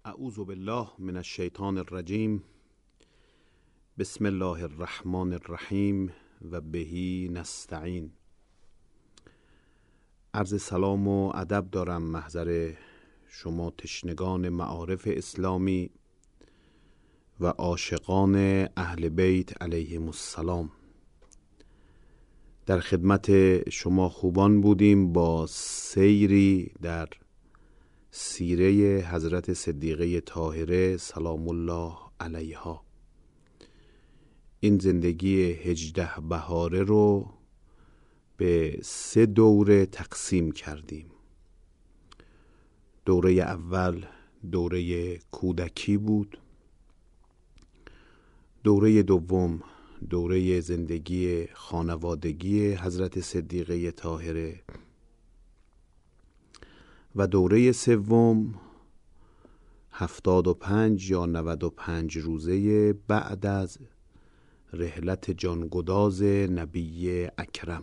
اعوذ بالله من الشیطان الرجیم. بسم الله الرحمن الرحیم و بهی نستعین. عرض سلام و ادب دارم محضر شما تشنگان معارف اسلامی و عاشقان اهل بیت علیهم السلام. در خدمت شما خوبان بودیم با سیری در سیره حضرت صدیقه طاهره سلام الله علیها. این زندگی 18 بهاره رو به 3 دوره تقسیم کردیم. دوره اول دوره کودکی بود، دوره دوم دوره زندگی خانوادگی حضرت صدیقه طاهره و دوره سوم 75 یا 95 روزه بعد از رحلت جانگداز نبی اکرم.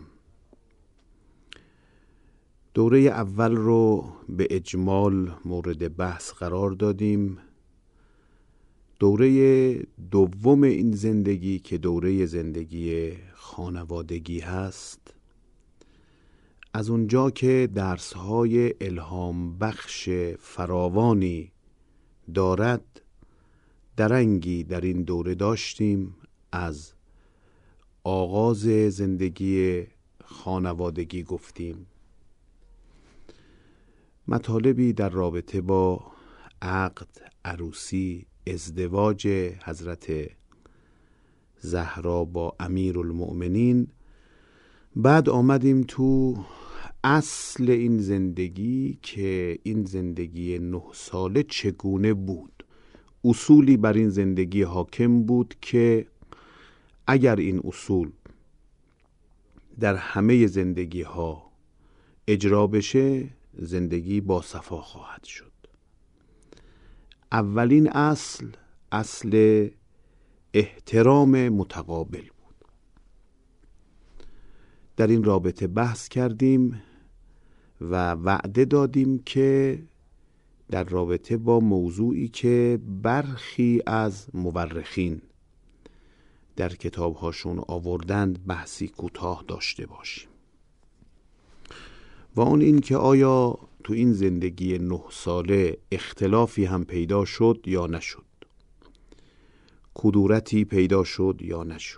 دوره اول رو به اجمال مورد بحث قرار دادیم. دوره دوم این زندگی که دوره زندگی خانوادگی هست، از اونجا که درس‌های الهام بخش فراوانی دارد، درنگی در این دوره داشتیم از آغاز زندگی خانوادگی گفتیم، مطالبی در رابطه با عقد، عروسی، ازدواج حضرت زهرا با امیرالمؤمنین. بعد آمدیم تو اصل این زندگی که این زندگی 9 ساله چگونه بود. اصولی بر این زندگی حاکم بود که اگر این اصول در همه زندگی ها اجرا بشه، زندگی با صفا خواهد شد. اولین اصل احترام متقابل بود. در این رابطه بحث کردیم و وعده دادیم که در رابطه با موضوعی که برخی از مورخین در کتابهاشون آوردند بحثی کوتاه داشته باشیم، و اون این که آیا تو این زندگی 9 ساله اختلافی هم پیدا شد یا نشد، کدورتی پیدا شد یا نشد.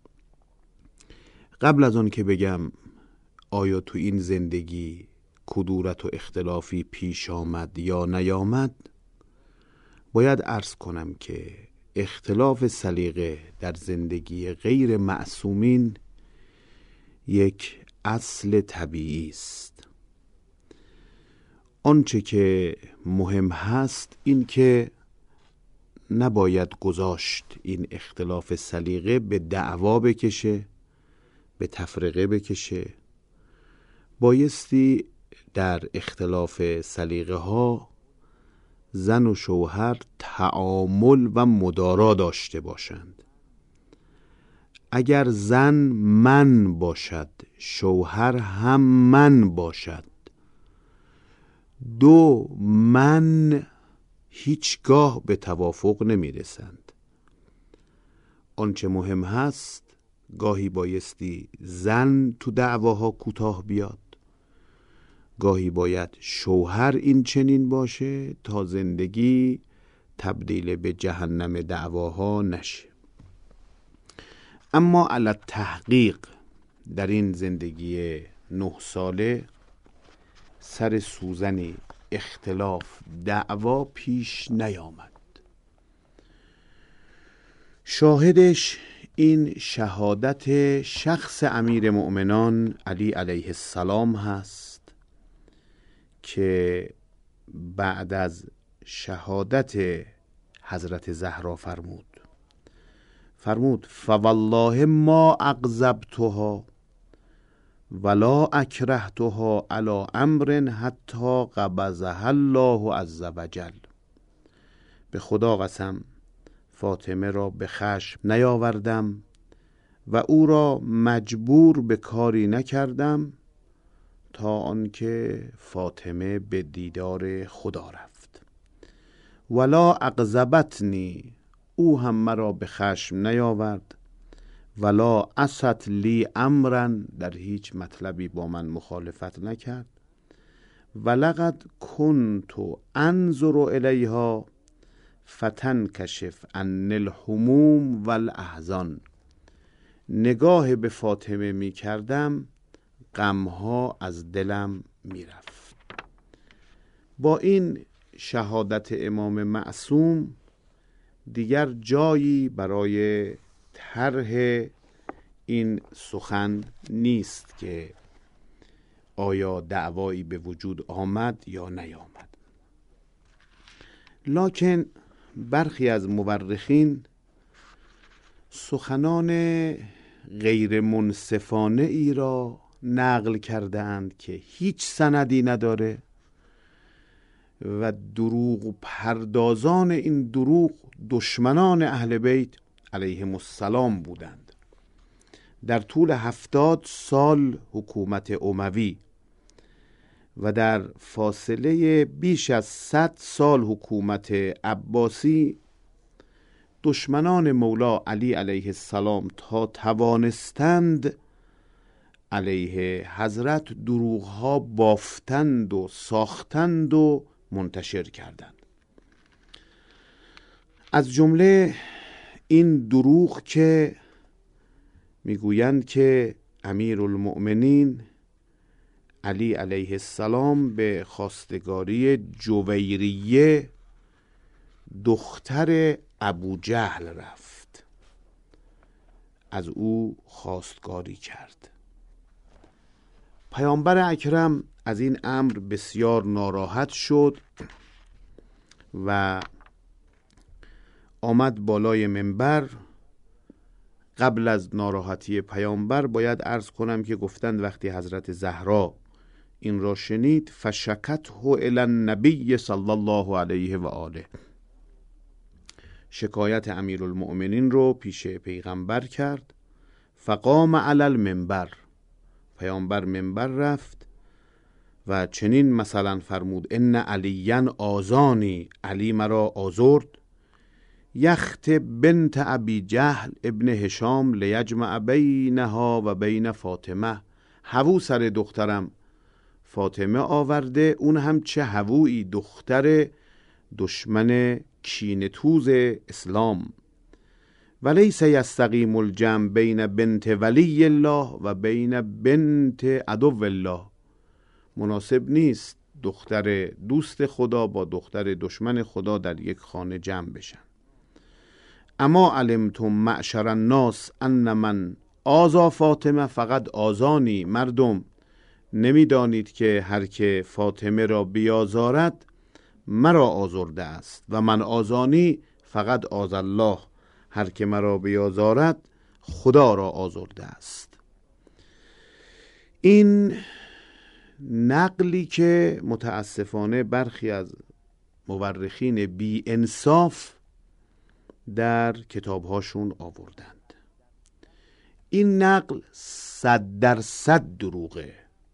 قبل از آن که بگم آیا تو این زندگی کدورت و اختلافی پیش آمد یا نیامد، باید عرض کنم که اختلاف سلیقه در زندگی غیر معصومین یک اصل طبیعی است. آنچه که مهم هست این که نباید گذاشت این اختلاف سلیقه به دعوا بکشه، به تفرقه بکشه. بایستی در اختلاف سلیقه ها زن و شوهر تعامل و مدارا داشته باشند. اگر زن من باشد، شوهر هم من باشد، 2 من هیچگاه به توافق نمی رسند. آنچه مهم هست گاهی بایستی زن تو دعواها کوتاه بیاد، گاهی باید شوهر این چنین باشه تا زندگی تبدیل به جهنم دعواها نشه. اما علی تحقیق در این زندگی 9 ساله سر سوزن اختلاف دعوا پیش نیامد. شاهدش این شهادت شخص امیر مؤمنان علی علیه السلام هست که بعد از شهادت حضرت زهرا فرمود فوالله ما اغضبتها ولا اکرهتها علی امر حتی قبضها الله عز وجل. به خدا قسم فاطمه را به خشم نیاوردم و او را مجبور به کاری نکردم تا آنکه فاطمه به دیدار خدا رفت. ولا اغضبتنی، او هم مرا به خشم نیاورد، ولا عصت لی امرا، در هیچ مطلبی با من مخالفت نکرد، ولقد کنت انظر الیها فتنکشف عنی الهموم والاحزان، نگاه به فاطمه می کردم غمها از دلم می رفت. با این شهادت امام معصوم دیگر جایی برای طرح این سخن نیست که آیا دعوایی به وجود آمد یا نیامد. لکن برخی از مورخین سخنان غیر منصفانه ای را نقل کرده اند که هیچ سندی نداره و دروغ پردازان این دروغ دشمنان اهل بیت علیهم السلام بودند. در طول 70 سال حکومت اموی و در فاصله بیش از 100 سال حکومت عباسی، دشمنان مولا علی علیه السلام تا توانستند علیه حضرت دروغها بافتند و ساختند و منتشر کردند. از جمله این دروغ که میگویند که امیرالمؤمنین علی علیه السلام به خواستگاری جویریه دختر ابو جهل رفت، از او خواستگاری کرد. پیامبر اکرم از این امر بسیار ناراحت شد و آمد بالای منبر. قبل از ناراحتی پیامبر باید عرض کنم که گفتند وقتی حضرت زهرا این را شنید فشکته الی النبی صلی الله علیه و آله، شکایت امیرالمؤمنین رو پیش پیغمبر کرد. فقام علی المنبر، پیامبر منبر رفت و چنین مثلا فرمود ان علیا آذانی، علی مرا آزرد، یخت بنت ابی جهل ابن هشام لیجمع بینها و بین فاطمه، هوو سر دخترم فاطمه آورده، اون هم چه هوویی، دختر دشمن کینه‌توز اسلام. ولیس یستقیم الجمع بین بنت ولی الله و بین بنت عدو الله، مناسب نیست دختر دوست خدا با دختر دشمن خدا در یک خانه جمع بشن. اما علمتم معشر الناس ان من آذا فاطمه فقط آذانی، مردم نمیدانید که هر که فاطمه را بیازارد مرا آزرده است، و من آذانی فقط آذ الله، هر که مرا بیازارد خدا را آزرده است. این نقلی که متاسفانه برخی از مورخین بی انصاف در کتابهاشون آوردند، این نقل 100% دروغه.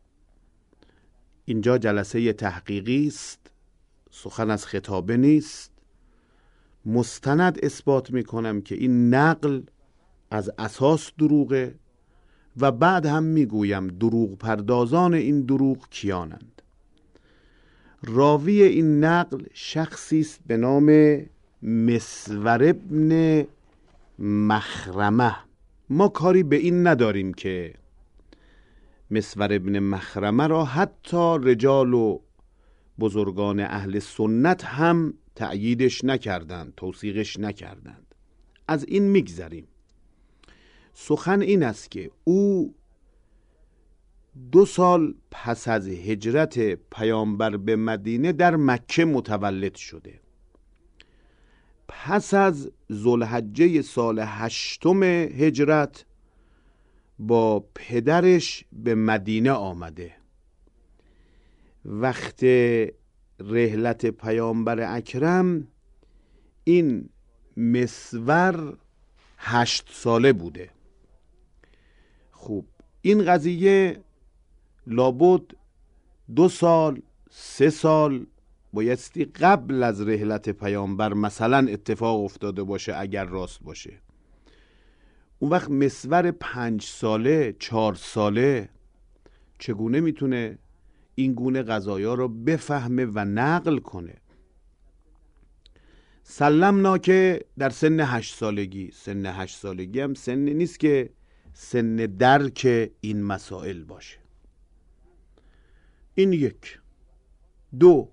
اینجا جلسه تحقیقی است، سخن از خطابه نیست. مستند اثبات میکنم که این نقل از اساس دروغه و بعد هم میگویم دروغ پردازان این دروغ کیانند. راوی این نقل شخصی است به نام مسور ابن مخرمه. ما کاری به این نداریم که مسور ابن مخرمه را حتی رجال و بزرگان اهل سنت هم تأییدش نکردند، توثیقش نکردند. از این میگذریم. سخن این است که او 2 سال پس از هجرت پیامبر به مدینه در مکه متولد شده. پس از ذوالحجه سال 8 هجرت با پدرش به مدینه آمده. وقت رحلت پیامبر اکرم این مسور 8 ساله بوده. خوب، این قضیه لابد 2 سال 3 سال بایستی قبل از رحلت پیامبر مثلا اتفاق افتاده باشه اگر راست باشه. اون وقت مسور 5 ساله 4 ساله چگونه میتونه این گونه قضایا رو بفهمه و نقل کنه؟ سلمنا که در سن 8 سالگی، سن 8 سالگی هم سن نیست که سن درک این مسائل باشه. این یک. دو،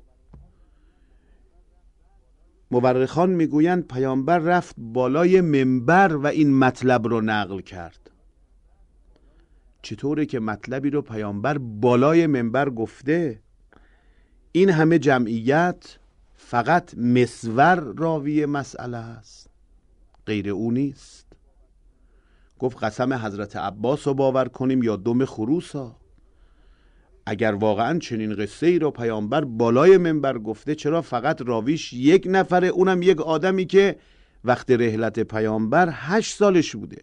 مورخان میگویند پیامبر رفت بالای منبر و این مطلب رو نقل کرد. چطوره که مطلبی رو پیامبر بالای منبر گفته؟ این همه جمعیت، فقط مسور راوی مسئله است، غیر او نیست. گفت قسم حضرت عباس رو باور کنیم یا دم خروسا؟ اگر واقعا چنین قصه ای رو پیامبر بالای منبر گفته، چرا فقط راویش یک نفره، اونم یک آدمی که وقت رحلت پیامبر 8 سالش بوده؟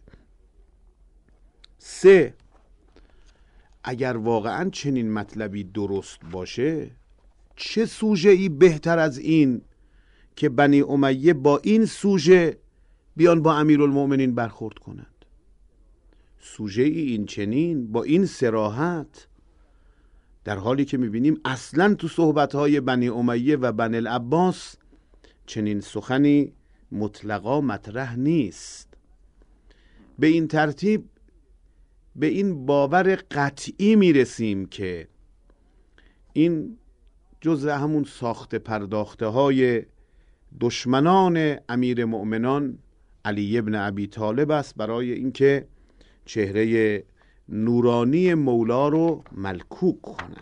3، اگر واقعا چنین مطلبی درست باشه، چه سوژه ای بهتر از این که بنی امیه با این سوژه بیان با امیرالمؤمنین برخورد کنند؟ سوژه ای این چنین با این صراحت، در حالی که میبینیم اصلا تو صحبتهای بنی امیه و بنی العباس چنین سخنی مطلقا مطرح نیست. به این ترتیب به این باور قطعی میرسیم که این جزء همون ساخت پرداخته های دشمنان امیر مؤمنان علی ابن ابی طالب است برای اینکه چهره نورانی مولا رو ملکوک کنن.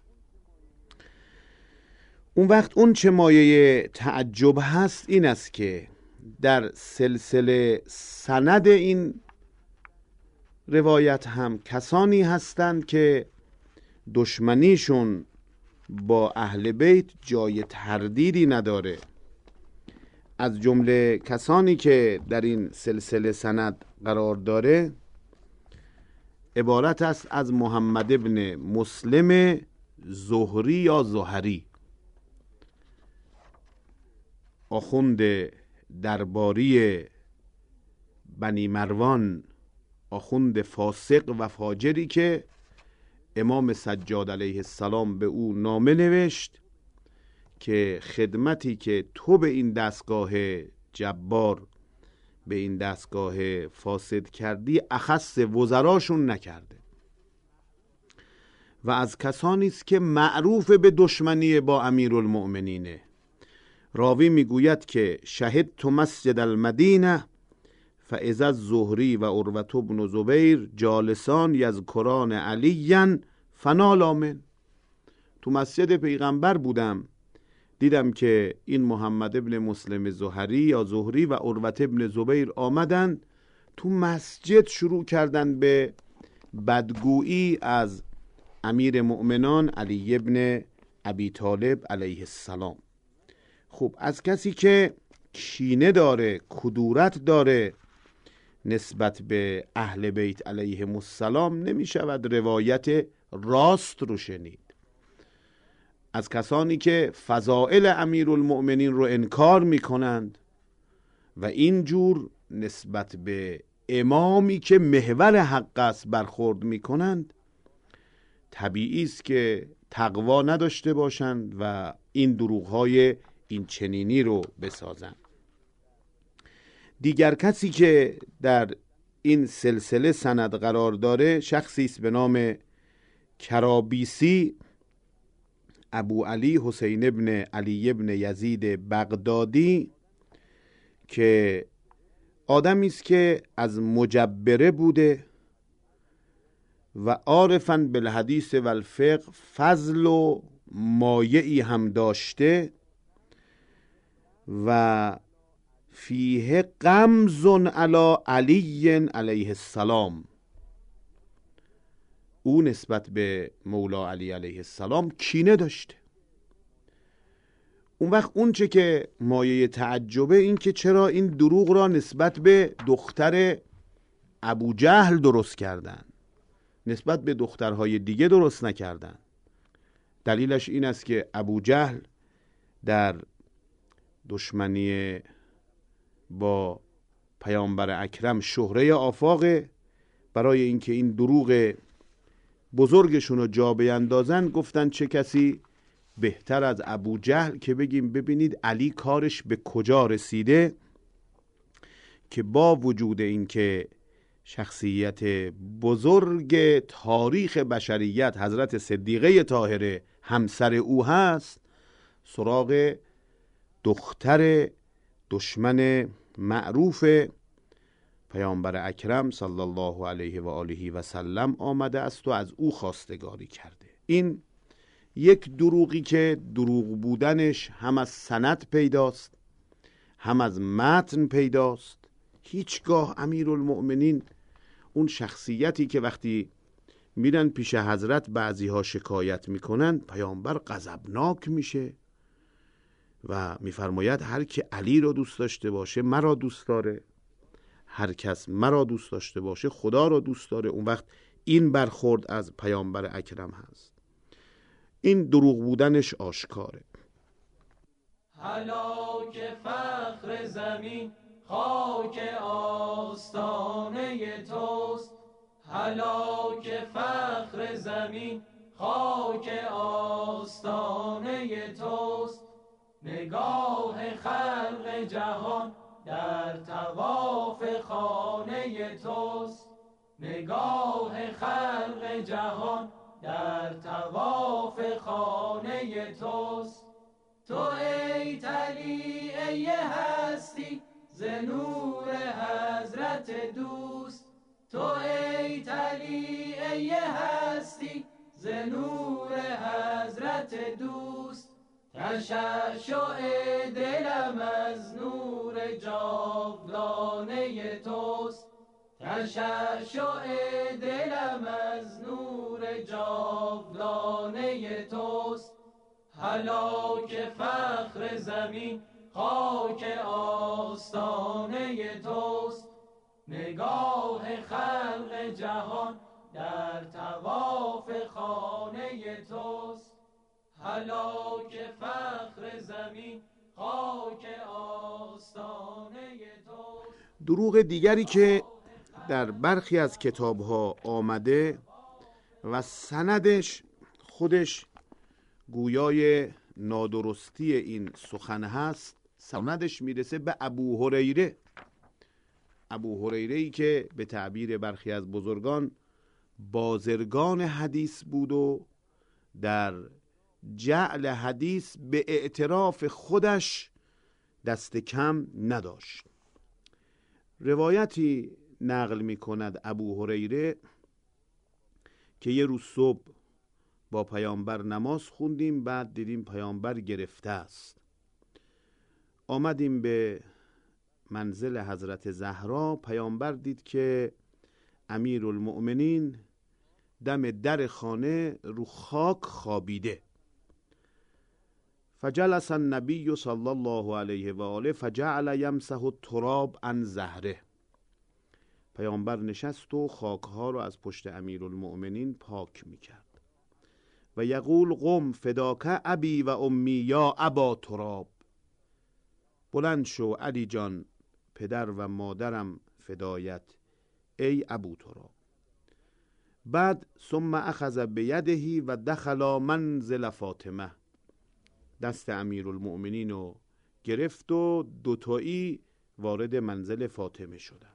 اون وقت اون چه مایه تعجب هست این است که در سلسله سند این روایت هم کسانی هستند که دشمنیشون با اهل بیت جای تردیدی نداره. از جمله کسانی که در این سلسله سند قرار داره عبارت است از محمد ابن مسلم زهری یا زهری، آخوند درباری بنی مروان، آخوند فاسق و فاجری که امام سجاد علیه السلام به او نامه نوشت که خدمتی که تو به این دستگاه جبار، به این دستگاه فاسد کردی، اخص وزراشون نکرده و از کسانی است که معروف به دشمنی با امیرالمؤمنینه. راوی میگوید که شهدت مسجد المدینه فاذا الزهری و عروة بن زبیر جالسان یذکران علیا فنالا من. تو مسجد پیغمبر بودم، دیدم که این محمد ابن مسلم زهری یا زهری و عروة ابن زبیر آمدن تو مسجد شروع کردن به بدگویی از امیر مؤمنان علی ابن ابی طالب علیه السلام. خب از کسی که کینه داره، کدورت داره نسبت به اهل بیت علیهم السلام، نمی شود روایت راست رو شنید. از کسانی که فضائل امیرالمؤمنین رو انکار می کنند و اینجور نسبت به امامی که محور حق است برخورد می کنند، طبیعی است که تقوا نداشته باشند و این دروغ‌های این چنینی رو بسازند. دیگر کسی که در این سلسله سند قرار داره شخصی است به نام کرابیسی، ابو علی حسین ابن علی ابن یزید بغدادی، که آدمی است که از مجبره بوده و عارفاً بالحدیث و الفقه فضل و مایعی هم داشته و فیه غمز علی علی علیه السلام. او نسبت به مولا علی علیه السلام کینه داشته. اون وقت اون چه که مایه تعجبه این که چرا این دروغ را نسبت به دختر ابو جهل درست کردن، نسبت به دخترهای دیگه درست نکردن. دلیلش این است که ابو جهل در دشمنی با پیامبر اکرم شهره آفاقه. برای اینکه این دروغ بزرگشون رو جا بیندازن گفتن چه کسی بهتر از ابو جهل که بگیم ببینید علی کارش به کجا رسیده که با وجود اینکه شخصیت بزرگ تاریخ بشریت حضرت صدیقه طاهره همسر او هست، سراغ دختر دشمن معروف پیامبر اکرم صلی الله علیه و آله و سلم آمده است و از او خواستگاری کرده. این یک دروغی که دروغ بودنش هم از سند پیداست هم از متن پیداست. هیچگاه امیرالمؤمنین اون شخصیتی که وقتی میرن پیش حضرت بعضی ها شکایت میکنن، پیامبر غضبناک میشه و میفرماید هر که علی را دوست داشته باشه مرا دوست داره، هر کس مرا دوست داشته باشه خدا را دوست داره. اون وقت این برخورد از پیامبر اکرم هست. این دروغ بودنش آشکاره. هلاک فخر زمین خاک آستانه توست، هلاک فخر زمین خاک آستانه توست، نگاه خلق جهان در طواف خانه توست، نگاه خلق جهان در طواف خانه توست. تو ای طلیعه هستی ز نور حضرت دوست، تو ای طلیعه هستی ز نور حضرت دوست، تشعشع دلم از نور جاودانه توست، تشعشع دلم از نور جاودانه توست. هلاک فخر زمین خاک آستانه توست، نگاه خلق جهان در طواف خانه توست، هلاک فخر زمین خاک آستانه توست. دروغ دیگری که در برخی از کتاب‌ها آمده و سندش خودش گویای نادرستی این سخن هست، سندش میرسه به ابو هریره. ابو هریره‌ای که به تعبیر برخی از بزرگان بازرگان حدیث بود و در جعل حدیث به اعتراف خودش دست کم نداشت. روایتی نقل می کند ابو هریره که یه روز صبح با پیامبر نماز خوندیم، بعد دیدیم پیامبر گرفته است. آمدیم به منزل حضرت زهرا، پیامبر دید که امیرالمؤمنین دم در خانه رو خاک خوابیده. فجلس النبی صلی الله علیه و آله فجعل یمسح التراب عن ظهره. پیامبر نشست و خاکها رو از پشت امیرالمؤمنین پاک میکرد و یقول قم فداک ابی و امی یا ابا تراب. بلند شو علی جان، پدر و مادرم فدایت ای ابو تراب. بعد ثم اخذ بیده و دخل منزل فاطمه. دست امیرالمؤمنین رو گرفت و دوتایی وارد منزل فاطمه شدن.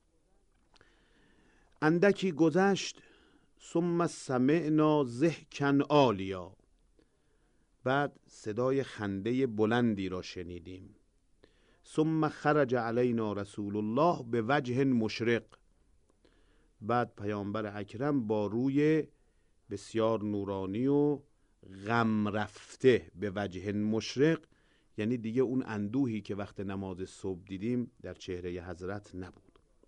اندکی گذشت ثم سمعنا ضحکا عالیا. بعد صدای خنده بلندی را شنیدیم. ثم خرج علینا رسول الله به وجه مشرق. بعد پیامبر اکرم با روی بسیار نورانی و غم رفته، به وجه مشرق یعنی دیگه اون اندوهی که وقت نماز صبح دیدیم در چهره حضرت نبود.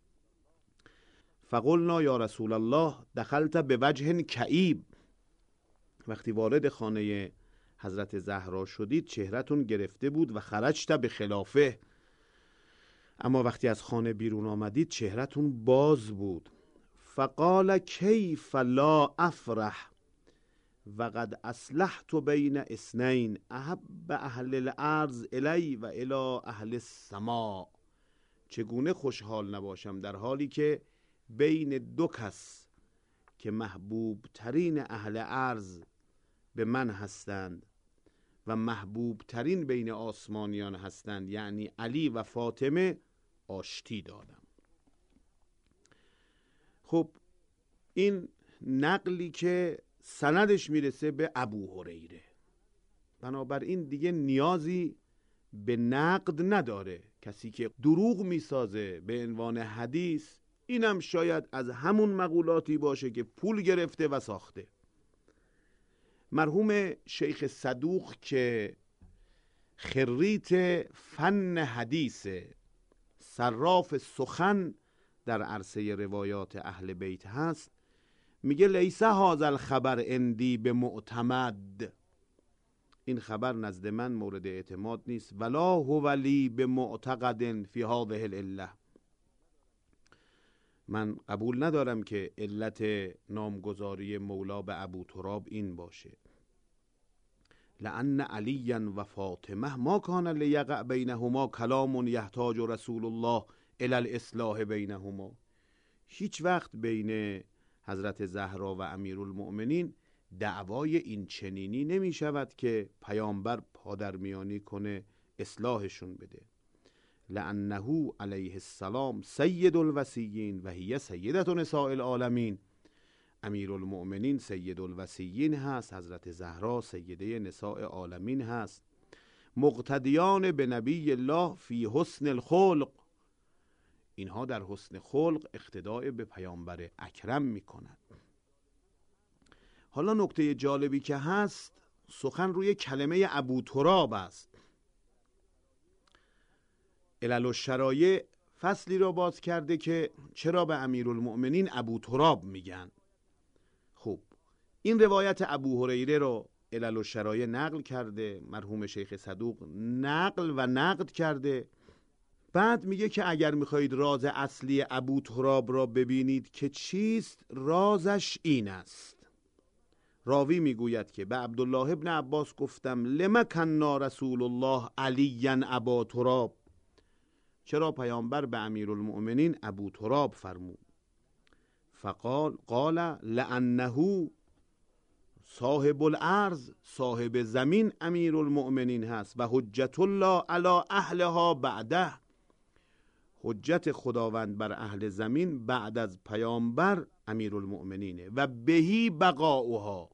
فقلنا یا رسول الله دخلت به وجه کئیب. وقتی وارد خانه حضرت زهرا شدید چهرتون گرفته بود و خرجت به خلافه، اما وقتی از خانه بیرون آمدید چهرتون باز بود. فقال کیف لا افرح و قد اصلحت بین اثنین احب اهل الارض الی و الی اهل السماء. چگونه خوشحال نباشم در حالی که بین دو کس که محبوب ترین اهل ارض به من هستند و محبوب ترین بین آسمانیان هستند، یعنی علی و فاطمه، آشتی دادم. خب این نقلی که سندش میرسه به ابو هریره، بنابراین دیگه نیازی به نقد نداره. کسی که دروغ میسازه به عنوان حدیث، اینم شاید از همون مقولاتی باشه که پول گرفته و ساخته. مرحوم شیخ صدوق که خریط فن حدیث، صراف سخن در عرصه روایات اهل بیت هست، میگه لیس هذا الخبر عندی به معتمد، این خبر نزد من مورد اعتماد نیست، ولا هو لی به معتقد فی هذه العله، من قبول ندارم که علت نامگذاری مولا به ابو تراب این باشه. لأن علی و فاطمه ما کان لیقع بینهما کلام یحتاج رسول الله الی الاصلاح بینهما. هیچ وقت بین حضرت زهرا و امیرالمؤمنین دعوای این چنینی نمی شود که پیامبر پادرمیانی کنه اصلاحشون بده. لأنه علیه السلام سید الوصیین و هی سیدة نساء العالمین. امیرالمؤمنین سید الوصیین هست، حضرت زهرا سیده نساء عالمین هست. مقتدیان به نبی الله فی حسن الخلق، اینها در حسن خلق اقتداء به پیامبر اکرم میکنند. حالا نکته جالبی که هست، سخن روی کلمه ابو تراب است. علل الشرایع فصلی را باز کرده که چرا به امیرالمؤمنین ابو تراب میگن. خب این روایت ابو هریره رو علل الشرایع نقل کرده، مرحوم شیخ صدوق نقل و نقد کرده. بعد میگه که اگر میخواهید راز اصلی ابو تراب را ببینید که چیست، رازش این است. راوی میگوید که به عبدالله ابن عباس گفتم لما کنا رسول الله علیاً ابا تراب، چرا پیامبر به امیرالمؤمنین ابو تراب فرمود؟ قال لأنه صاحب الارض، صاحب زمین امیرالمؤمنین هست و حجت الله علی اهلها بعده، حجت خداوند بر اهل زمین بعد از پیامبر امیرالمؤمنینه و بهی بقاؤها،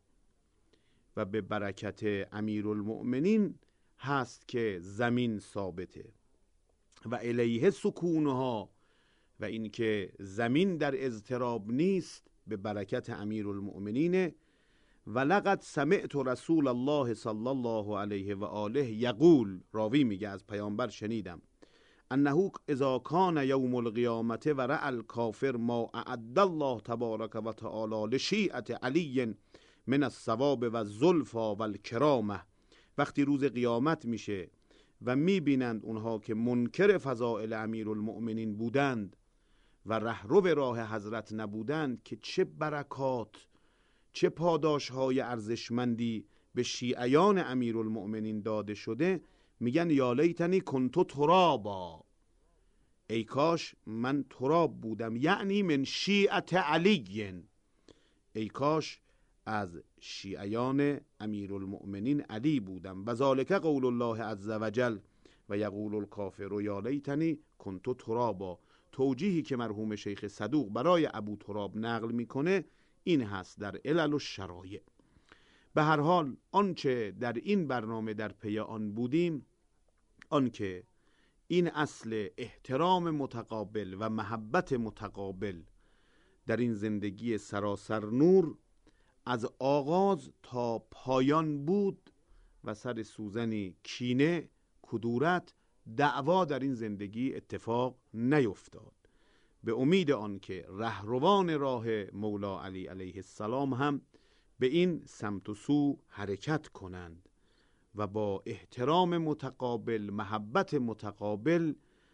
و به برکت امیرالمؤمنین هست که زمین ثابته، و الیه سکونها، و این که زمین در اضطراب نیست به برکت امیرالمؤمنین. و لقد سمعت رسول الله صلی الله علیه و آله یقول، راوی میگه از پیامبر شنیدم، انه اذا کان یوم القیامة و رأى الکافر ما اعد الله تبارک و تعالی لشیعة علی من الثواب و الزلفا و الکرامه، وقتی روز قیامت میشه و میبینند اونها که منکر فضائل امیرالمؤمنین بودند و رهرو راه حضرت نبودند، که چه برکات، چه پاداشهای ارزشمندی به شیعیان امیرالمؤمنین داده شده، میگن یا لیتنی کنت ترابا، ای کاش من تراب بودم، یعنی من شیعة علی، ای کاش از شیعیان امیرالمؤمنین علی بودم. و ذالک قول الله عز وجل و یقول الکافر یا لیتنی کنت ترابا. توجیهی که مرحوم شیخ صدوق برای ابو تراب نقل میکنه این هست در علل الشرایع. به هر حال آنچه در این برنامه در پی آن بودیم، آنکه این اصل احترام متقابل و محبت متقابل در این زندگی سراسر نور از آغاز تا پایان بود و سر سوزنی کینه، کدورت، دعوا در این زندگی اتفاق نیفتاد. به امید آن که رهروان راه مولا علی علیه السلام هم به این سمت و سو حرکت کنند و با احترام متقابل، محبت متقابل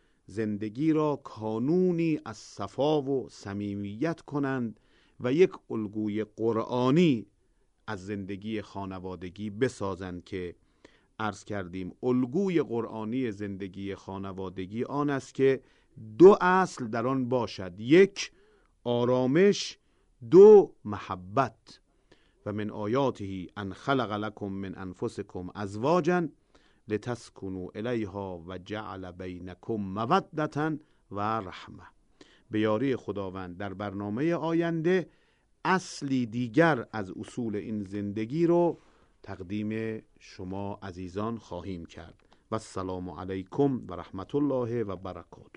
زندگی را کانونی از صفا و صمیمیت کنند و یک الگوی قرآنی از زندگی خانوادگی بسازند که عرض کردیم الگوی قرآنی زندگی خانوادگی آن است که 2 اصل در آن باشد: 1 آرامش، 2 محبت. و من آیاته ان خلق لکم من انفسکم ازواجا لتسکنوا الیها و جعل بینکم مودة و رحمه. به یاری خداوند در برنامه آینده اصلی دیگر از اصول این زندگی رو تقدیم شما عزیزان خواهیم کرد. و السلام علیکم و رحمت الله و برکاته.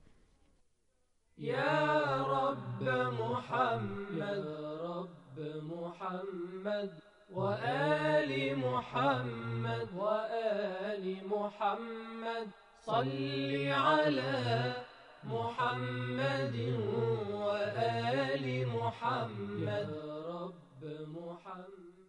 یا رب محمد، رب محمد و آل محمد و آل محمد، صل علی محمد و آل محمد، رب محمد.